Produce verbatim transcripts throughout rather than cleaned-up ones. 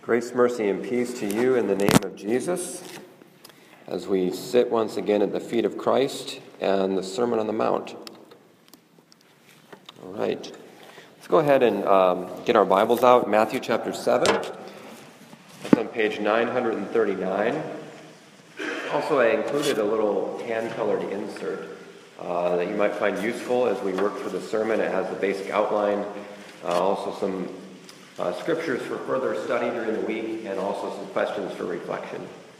Grace, mercy, and peace to you in the name of Jesus as we sit once again at the feet of Christ and the Sermon on the Mount. All right. Let's go ahead and um, get our Bibles out. Matthew chapter seven. That's on page nine thirty-nine. Also, I included a little hand-colored insert uh, that you might find useful as we work through the sermon. It has the basic outline, uh, also some Uh, scriptures for further study during the week, and also some questions for reflection.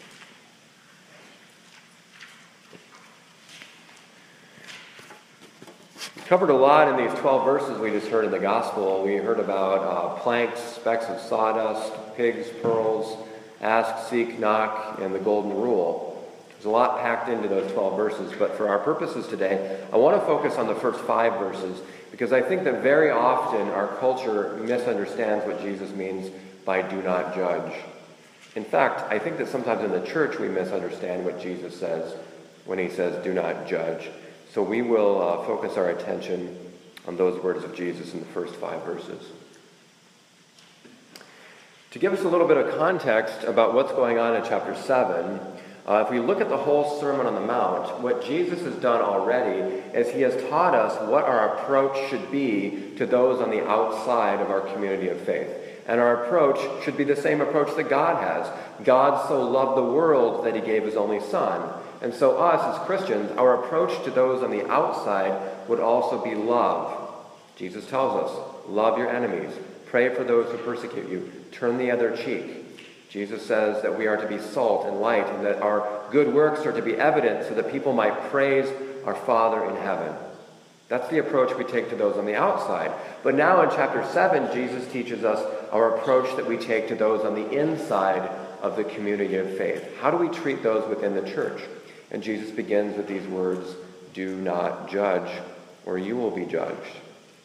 We covered a lot in these twelve verses we just heard in the gospel. We heard about uh, planks, specks of sawdust, pigs, pearls, ask, seek, knock, and the golden rule. There's a lot packed into those twelve verses, but for our purposes today, I want to focus on the first five verses, because I think that very often our culture misunderstands what Jesus means by do not judge. In fact, I think that sometimes in the church we misunderstand what Jesus says when he says do not judge. So we will uh, focus our attention on those words of Jesus in the first five verses. To give us a little bit of context about what's going on in chapter seven, Uh, if we look at the whole Sermon on the Mount, what Jesus has done already is he has taught us what our approach should be to those on the outside of our community of faith. And our approach should be the same approach that God has. God so loved the world that he gave his only Son. And so us as Christians, our approach to those on the outside would also be love. Jesus tells us, love your enemies, pray for those who persecute you, turn the other cheek. Jesus says that we are to be salt and light, and that our good works are to be evident so that people might praise our Father in heaven. That's the approach we take to those on the outside. But now in chapter seven, Jesus teaches us our approach that we take to those on the inside of the community of faith. How do we treat those within the church? And Jesus begins with these words, do not judge, or you will be judged.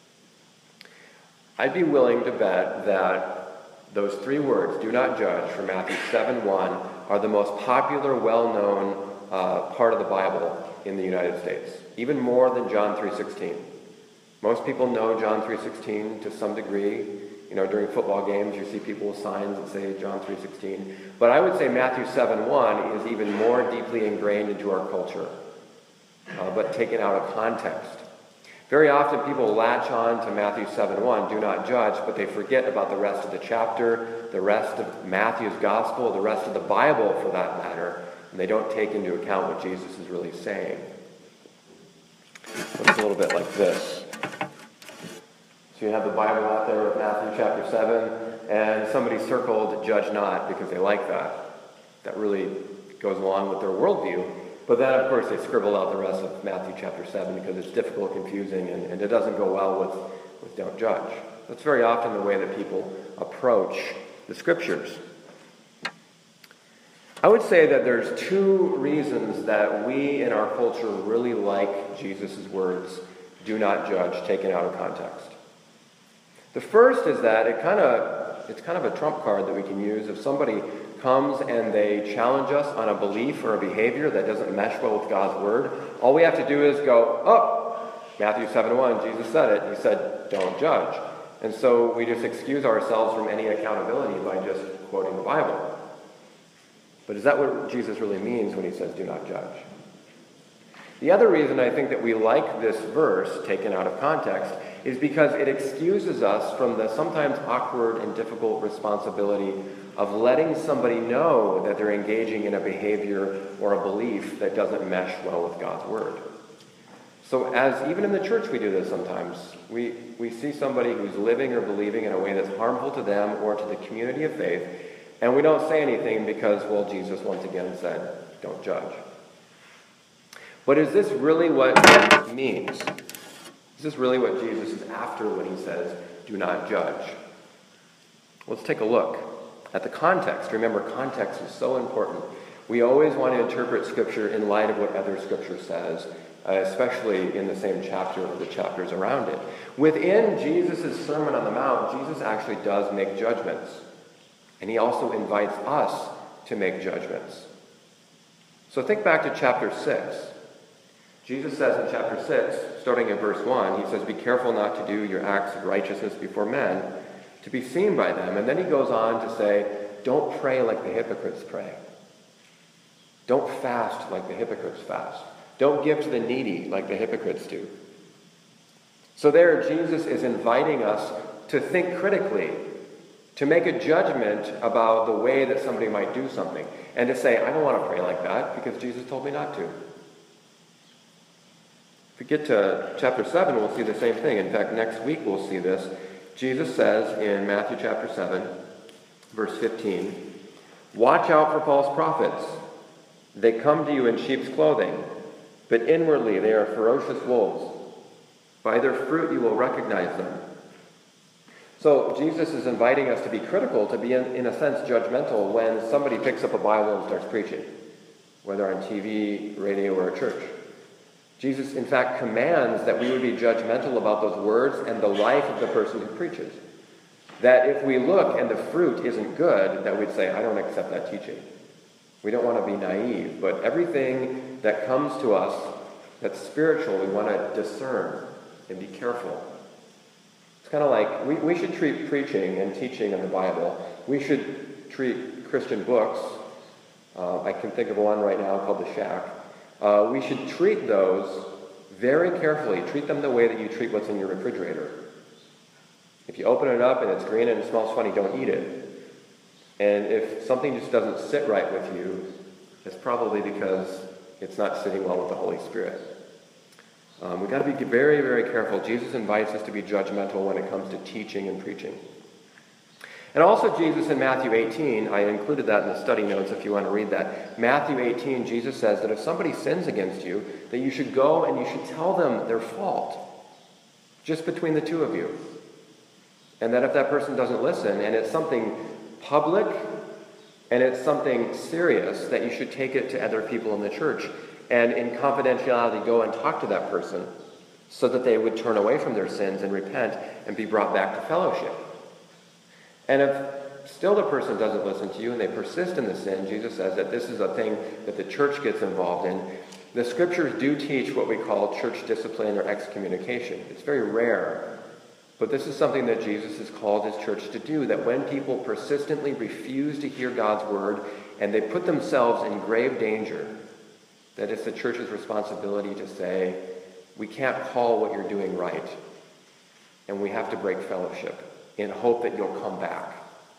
I'd be willing to bet that those three words, do not judge, from Matthew seven one, are the most popular, well-known uh, part of the Bible in the United States, even more than John three sixteen. Most people know John three sixteen to some degree. You know, during football games, you see people with signs that say John three sixteen. But I would say Matthew seven one is even more deeply ingrained into our culture, uh, but taken out of context. Very often people latch on to Matthew seven one, do not judge, but they forget about the rest of the chapter, the rest of Matthew's gospel, the rest of the Bible for that matter, and they don't take into account what Jesus is really saying. Looks a little bit like this. So you have the Bible out there with Matthew chapter seven, and somebody circled judge not because they like that. That really goes along with their worldview. But then, of course, they scribble out the rest of Matthew chapter seven because it's difficult, confusing, and, and it doesn't go well with, with don't judge. That's very often the way that people approach the scriptures. I would say that there's two reasons that we in our culture really like Jesus' words, do not judge, taken out of context. The first is that it kind of it's kind of a trump card that we can use if somebody comes and they challenge us on a belief or a behavior that doesn't mesh well with God's word. All we have to do is go, oh, Matthew seven one, Jesus said it. He said, don't judge. And so we just excuse ourselves from any accountability by just quoting the Bible. But is that what Jesus really means when he says, do not judge? The other reason I think that we like this verse taken out of context is because it excuses us from the sometimes awkward and difficult responsibility of letting somebody know that they're engaging in a behavior or a belief that doesn't mesh well with God's word. So as even in the church we do this sometimes. We, we see somebody who's living or believing in a way that's harmful to them or to the community of faith, and we don't say anything because, well, Jesus once again said, don't judge. But is this really what Jesus means? Is this really what Jesus is after when he says, do not judge? Let's take a look at the context. Remember, context is so important. We always want to interpret Scripture in light of what other Scripture says, uh, especially in the same chapter or the chapters around it. Within Jesus' Sermon on the Mount, Jesus actually does make judgments. And he also invites us to make judgments. So think back to chapter six. Jesus says in chapter six, starting in verse one, he says, be careful not to do your acts of righteousness before men, to be seen by them. And then he goes on to say, don't pray like the hypocrites pray. Don't fast like the hypocrites fast. Don't give to the needy like the hypocrites do. So there, Jesus is inviting us to think critically, to make a judgment about the way that somebody might do something, and to say, I don't want to pray like that because Jesus told me not to. If we get to chapter seven, we'll see the same thing. In fact, next week we'll see this. Jesus says in Matthew chapter seven, verse fifteen, "Watch out for false prophets. They come to you in sheep's clothing, but inwardly they are ferocious wolves. By their fruit you will recognize them." So Jesus is inviting us to be critical, to be, in, in a sense, judgmental when somebody picks up a Bible and starts preaching, whether on T V, radio, or a church. Jesus, in fact, commands that we would be judgmental about those words and the life of the person who preaches. That if we look and the fruit isn't good, that we'd say, I don't accept that teaching. We don't want to be naive, but everything that comes to us that's spiritual, we want to discern and be careful. It's kind of like we, we should treat preaching and teaching in the Bible. We should treat Christian books. Uh, I can think of one right now called The Shack. Uh, we should treat those very carefully. Treat them the way that you treat what's in your refrigerator. If you open it up and it's green and it smells funny, don't eat it. And if something just doesn't sit right with you, it's probably because it's not sitting well with the Holy Spirit. Um, we've got to be very, very careful. Jesus invites us to be judgmental when it comes to teaching and preaching. And also Jesus in Matthew eighteen, I included that in the study notes if you want to read that. Matthew eighteen, Jesus says that if somebody sins against you, that you should go and you should tell them their fault, just between the two of you. And that if that person doesn't listen, and it's something public, and it's something serious, that you should take it to other people in the church, and in confidentiality go and talk to that person, so that they would turn away from their sins and repent and be brought back to fellowship. And if still the person doesn't listen to you and they persist in the sin, Jesus says that this is a thing that the church gets involved in. The scriptures do teach what we call church discipline or excommunication. It's very rare, but this is something that Jesus has called his church to do, that when people persistently refuse to hear God's word and they put themselves in grave danger, that it's the church's responsibility to say, we can't call what you're doing right, and we have to break fellowship in hope that you'll come back.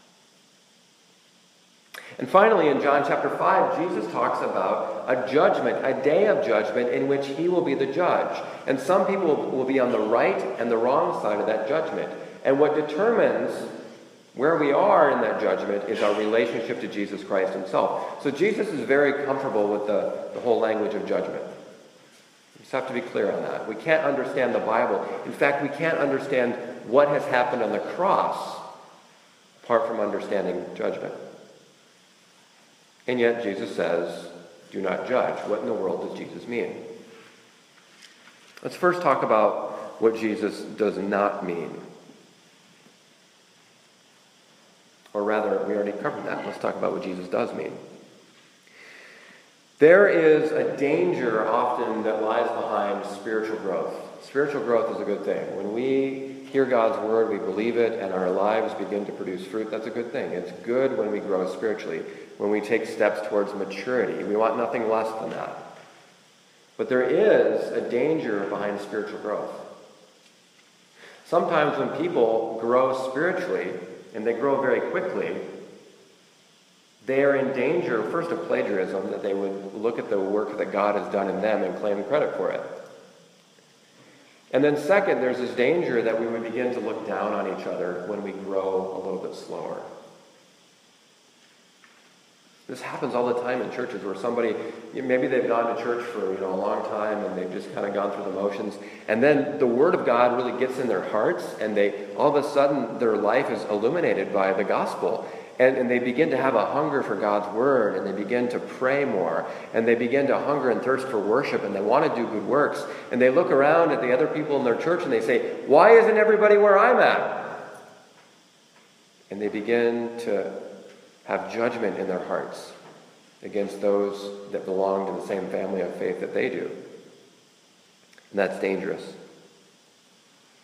And finally, in John chapter five, Jesus talks about a judgment, a day of judgment in which he will be the judge. And some people will be on the right and the wrong side of that judgment. And what determines where we are in that judgment is our relationship to Jesus Christ himself. So Jesus is very comfortable with the, the whole language of judgment. We just have to be clear on that. We can't understand the Bible. In fact, we can't understand what has happened on the cross apart from understanding judgment. And yet Jesus says, do not judge. What in the world does Jesus mean? Let's first talk about what Jesus does not mean. Or rather, we already covered that. Let's talk about what Jesus does mean. There is a danger often that lies behind spiritual growth. Spiritual growth is a good thing. When we hear God's word, we believe it, and our lives begin to produce fruit, that's a good thing. It's good when we grow spiritually, when we take steps towards maturity. We want nothing less than that. But there is a danger behind spiritual growth. Sometimes when people grow spiritually, and they grow very quickly, they are in danger, first, of plagiarism, that they would look at the work that God has done in them and claim credit for it. And then second, there's this danger that we would begin to look down on each other when we grow a little bit slower. This happens all the time in churches where somebody, maybe they've gone to church for you know a long time and they've just kind of gone through the motions, and then the Word of God really gets in their hearts, and they all of a sudden their life is illuminated by the gospel. And, and they begin to have a hunger for God's word, and they begin to pray more, and they begin to hunger and thirst for worship, and they want to do good works. And they look around at the other people in their church and they say, why isn't everybody where I'm at? And they begin to have judgment in their hearts against those that belong to the same family of faith that they do. And that's dangerous.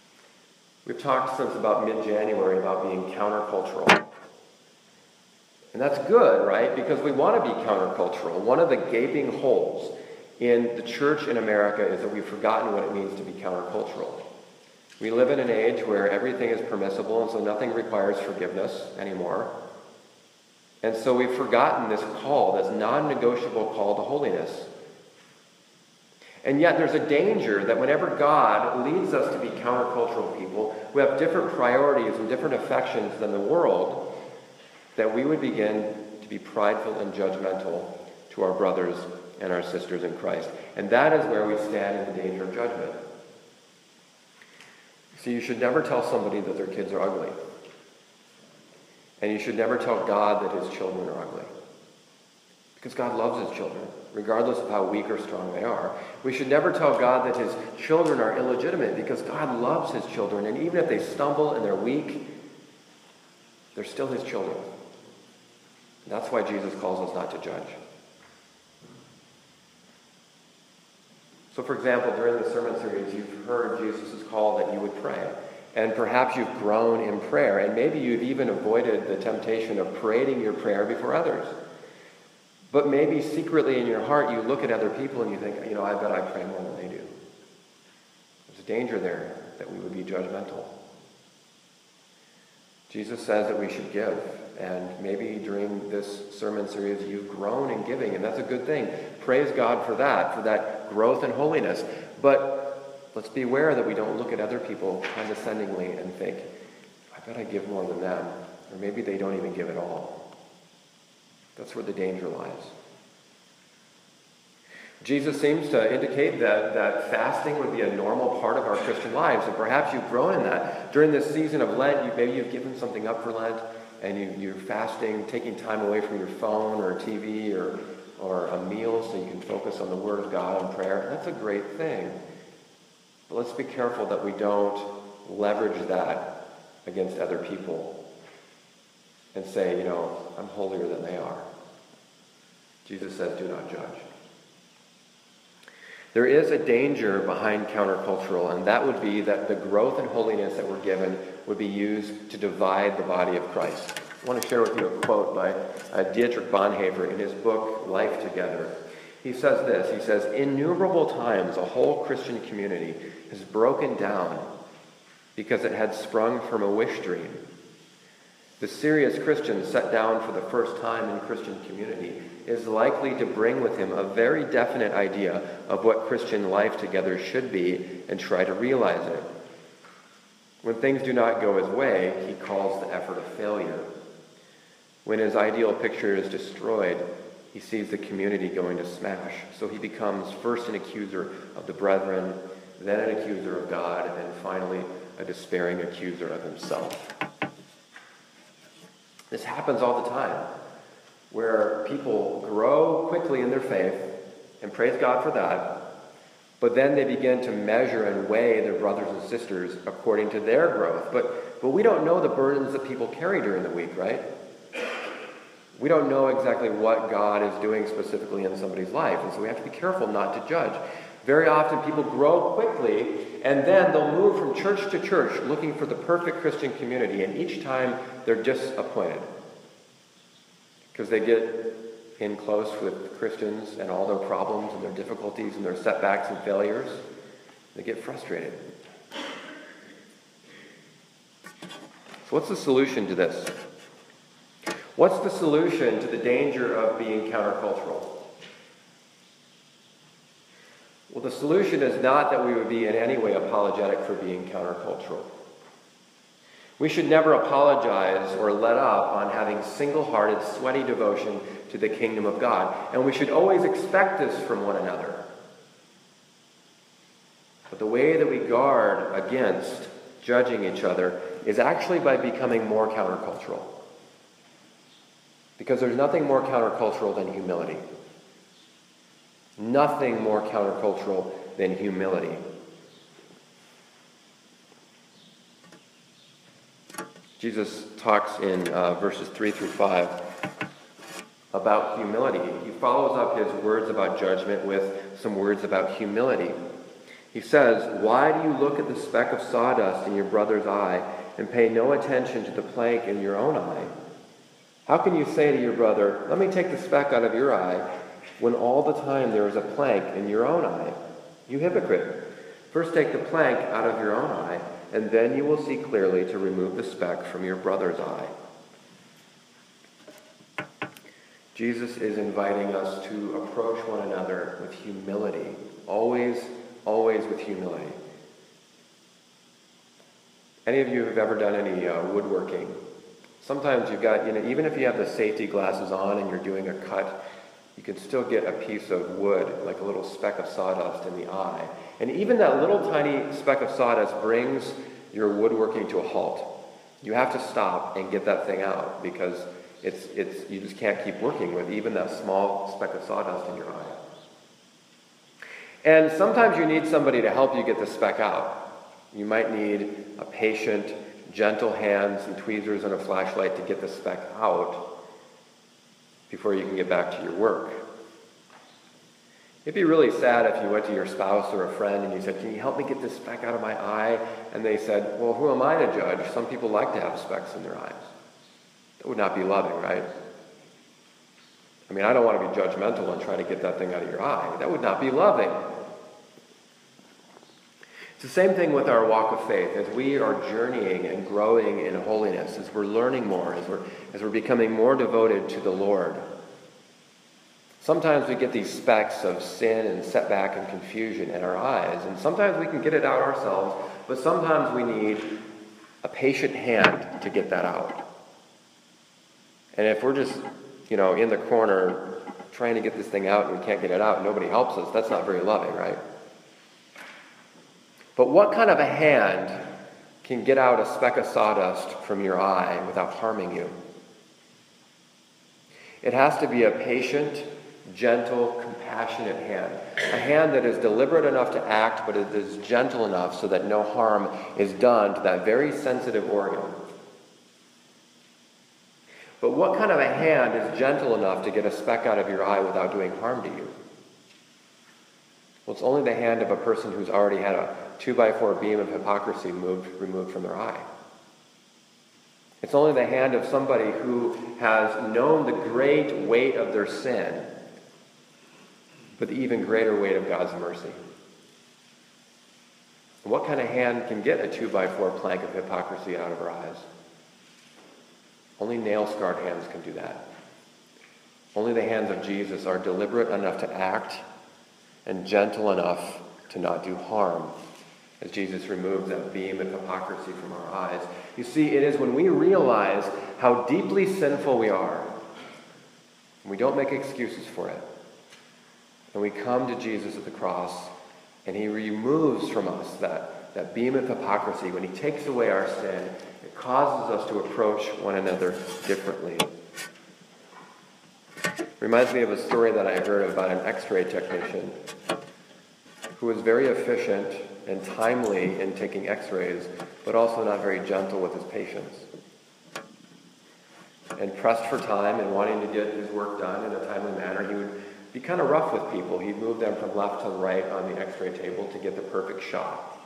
We've talked since about mid-January about being countercultural. And that's good, right? Because we want to be countercultural. One of the gaping holes in the church in America is that we've forgotten what it means to be countercultural. We live in an age where everything is permissible, and so nothing requires forgiveness anymore. And so we've forgotten this call, this non-negotiable call to holiness. And yet there's a danger that whenever God leads us to be countercultural people who have different priorities and different affections than the world, that we would begin to be prideful and judgmental to our brothers and our sisters in Christ. And that is where we stand in the danger of judgment. So you should never tell somebody that their kids are ugly. And you should never tell God that his children are ugly. Because God loves his children, regardless of how weak or strong they are. We should never tell God that his children are illegitimate, because God loves his children. And even if they stumble and they're weak, they're still his children. That's why Jesus calls us not to judge. So, for example, during the sermon series, you've heard Jesus' call that you would pray. And perhaps you've grown in prayer, and maybe you've even avoided the temptation of parading your prayer before others. But maybe secretly in your heart, you look at other people and you think, you know, I bet I pray more than they do. There's a danger there that we would be judgmental. Jesus says that we should give. And maybe during this sermon series, you've grown in giving, and that's a good thing. Praise God for that, for that growth in holiness. But let's be aware that we don't look at other people condescendingly and think, I bet I give more than them. Or maybe they don't even give at all. That's where the danger lies. Jesus seems to indicate that, that fasting would be a normal part of our Christian lives, and perhaps you've grown in that. During this season of Lent, you, maybe you've given something up for Lent, and you, you're fasting, taking time away from your phone or T V or, or a meal so you can focus on the Word of God and prayer. That's a great thing. But let's be careful that we don't leverage that against other people and say, you know, I'm holier than they are. Jesus says, do not judge. There is a danger behind countercultural, and that would be that the growth and holiness that we're given would be used to divide the body of Christ. I want to share with you a quote by uh, Dietrich Bonhoeffer in his book, Life Together. He says this, he says, innumerable times a whole Christian community has broken down because it had sprung from a wish dream. The serious Christian set down for the first time in Christian community is likely to bring with him a very definite idea of what Christian life together should be and try to realize it. When things do not go his way, he calls the effort a failure. When his ideal picture is destroyed, he sees the community going to smash. So he becomes first an accuser of the brethren, then an accuser of God, and finally a despairing accuser of himself. This happens all the time, where people grow quickly in their faith, and praise God for that, but then they begin to measure and weigh their brothers and sisters according to their growth. But, but we don't know the burdens that people carry during the week, right? We don't know exactly what God is doing specifically in somebody's life, and so we have to be careful not to judge. Very often people grow quickly, and then they'll move from church to church looking for the perfect Christian community, and each time they're disappointed because they get in close with Christians and all their problems and their difficulties and their setbacks and failures. They get frustrated. So what's the solution to this? What's the solution to the danger of being countercultural? Well, the solution is not that we would be in any way apologetic for being countercultural. We should never apologize or let up on having single-hearted, sweaty devotion to the kingdom of God. And we should always expect this from one another. But the way that we guard against judging each other is actually by becoming more countercultural. Because there's nothing more countercultural than humility. Nothing more countercultural than humility. Jesus talks in uh, verses three through five about humility. He follows up his words about judgment with some words about humility. He says, "Why do you look at the speck of sawdust in your brother's eye and pay no attention to the plank in your own eye? How can you say to your brother, let me take the speck out of your eye, when all the time there is a plank in your own eye? You hypocrite. First take the plank out of your own eye, and then you will see clearly to remove the speck from your brother's eye. Jesus is inviting us to approach one another with humility. Always, always with humility. Any of you who've ever done any uh, woodworking, sometimes you've got, you know, even if you have the safety glasses on and you're doing a cut, you can still get a piece of wood, like a little speck of sawdust in the eye. And even that little tiny speck of sawdust brings your woodworking to a halt. You have to stop and get that thing out because it's, it's, you just can't keep working with even that small speck of sawdust in your eye. And sometimes you need somebody to help you get the speck out. You might need a patient, gentle hands and tweezers and a flashlight to get the speck out before you can get back to your work. It'd be really sad if you went to your spouse or a friend and you said, can you help me get this speck out of my eye? And they said, well, who am I to judge? Some people like to have specks in their eyes. That would not be loving, right? I mean, I don't want to be judgmental and try to get that thing out of your eye. That would not be loving. It's the same thing with our walk of faith. As we are journeying and growing in holiness, as we're learning more, as we're, as we're becoming more devoted to the Lord, sometimes we get these specks of sin and setback and confusion in our eyes, and sometimes we can get it out ourselves, but sometimes we need a patient hand to get that out. And if we're just, you know, in the corner trying to get this thing out and we can't get it out and nobody helps us, that's not very loving, right? But what kind of a hand can get out a speck of sawdust from your eye without harming you? It has to be a patient, gentle, compassionate hand. A hand that is deliberate enough to act, but it is gentle enough so that no harm is done to that very sensitive organ. But what kind of a hand is gentle enough to get a speck out of your eye without doing harm to you? Well, it's only the hand of a person who's already had a two by four beam of hypocrisy moved, removed from their eye. It's only the hand of somebody who has known the great weight of their sin, but the even greater weight of God's mercy. And what kind of hand can get a two by four plank of hypocrisy out of her eyes? Only nail-scarred hands can do that. Only the hands of Jesus are deliberate enough to act and gentle enough to not do harm, as Jesus removes that beam of hypocrisy from our eyes. You see, it is when we realize how deeply sinful we are, and we don't make excuses for it, and we come to Jesus at the cross, and he removes from us that, that beam of hypocrisy. When he takes away our sin, it causes us to approach one another differently. Reminds me of a story that I heard about an x-ray technician who was very efficient and timely in taking x-rays, but also not very gentle with his patients. And pressed for time and wanting to get his work done in a timely manner, he would be kind of rough with people. He'd move them from left to right on the x-ray table to get the perfect shot.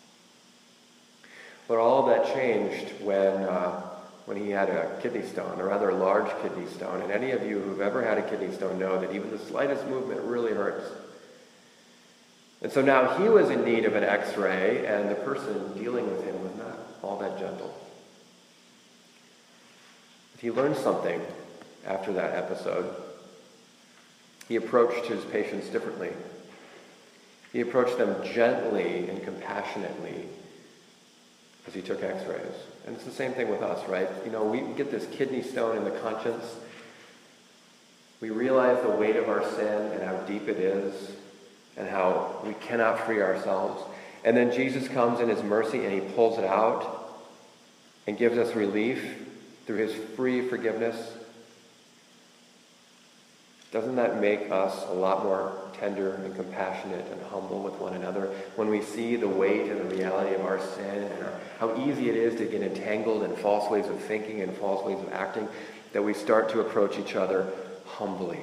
But all of that changed when uh, when he had a kidney stone, a rather large kidney stone. And any of you who've ever had a kidney stone know that even the slightest movement really hurts. And so now he was in need of an x-ray, and the person dealing with him was not all that gentle. But he learned something after that episode. He approached his patients differently. He approached them gently and compassionately as he took x-rays. And it's the same thing with us, right? You know, we get this kidney stone in the conscience. We realize the weight of our sin and how deep it is and how we cannot free ourselves. And then Jesus comes in his mercy and he pulls it out and gives us relief through his free forgiveness. Doesn't that make us a lot more tender and compassionate and humble with one another when we see the weight and the reality of our sin and our, how easy it is to get entangled in false ways of thinking and false ways of acting, that we start to approach each other humbly?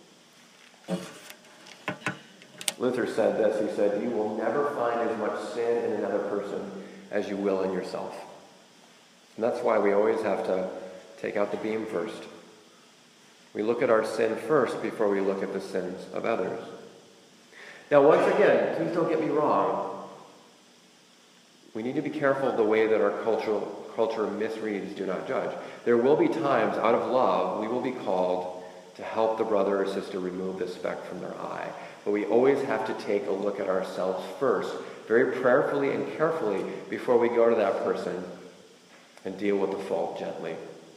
Luther said this. He said, "You will never find as much sin in another person as you will in yourself." And that's why we always have to take out the beam first. We look at our sin first before we look at the sins of others. Now, once again, please don't get me wrong. We need to be careful of the way that our cultural, culture misreads do not judge. There will be times, out of love, we will be called to help the brother or sister remove the speck from their eye. But we always have to take a look at ourselves first, very prayerfully and carefully, before we go to that person and deal with the fault gently.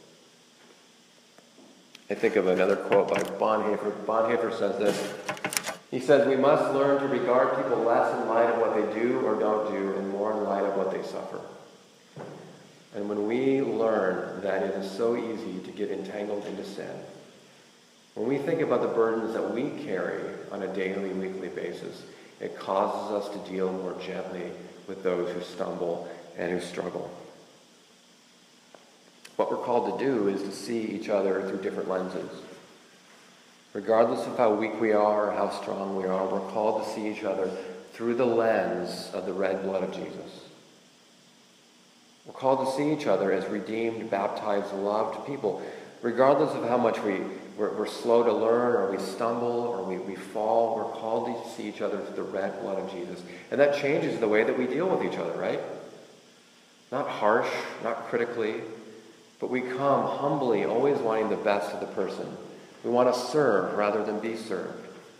I think of another quote by Bonhoeffer. Bonhoeffer says this. He says, "We must learn to regard people less in light of what they do or don't do and more in light of what they suffer." And when we learn that it is so easy to get entangled into sin, when we think about the burdens that we carry on a daily, weekly basis, it causes us to deal more gently with those who stumble and who struggle. What we're called to do is to see each other through different lenses. Regardless of how weak we are or how strong we are, we're called to see each other through the lens of the red blood of Jesus. We're called to see each other as redeemed, baptized, loved people. Regardless of how much we, we're, we're slow to learn or we stumble or we, we fall, we're called to see each other through the red blood of Jesus. And that changes the way that we deal with each other, right? Not harsh, not critically, but we come humbly, always wanting the best of the person. We want to serve rather than be served.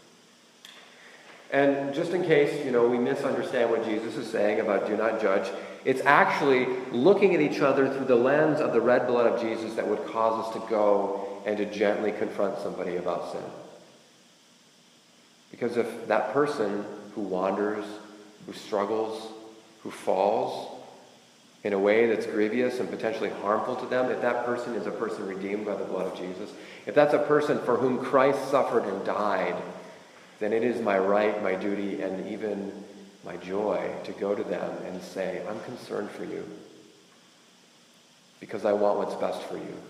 And just in case, you know, we misunderstand what Jesus is saying about do not judge, it's actually looking at each other through the lens of the red blood of Jesus that would cause us to go and to gently confront somebody about sin. Because if that person who wanders, who struggles, who falls in a way that's grievous and potentially harmful to them, if that person is a person redeemed by the blood of Jesus, if that's a person for whom Christ suffered and died, then it is my right, my duty, and even my joy to go to them and say, I'm concerned for you because I want what's best for you.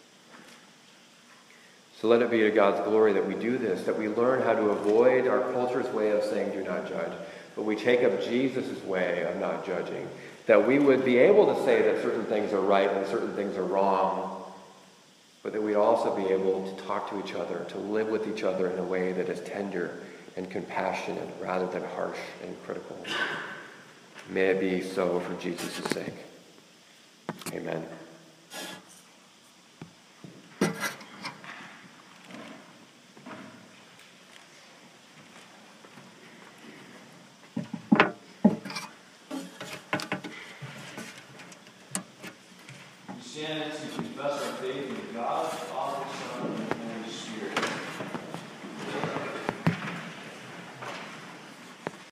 So let it be to God's glory that we do this, that we learn how to avoid our culture's way of saying do not judge, but we take up Jesus' way of not judging, that we would be able to say that certain things are right and certain things are wrong, but that we'd also be able to talk to each other, to live with each other in a way that is tender and compassionate rather than harsh and critical. May it be so for Jesus' sake. Amen. We stand to confess our faith.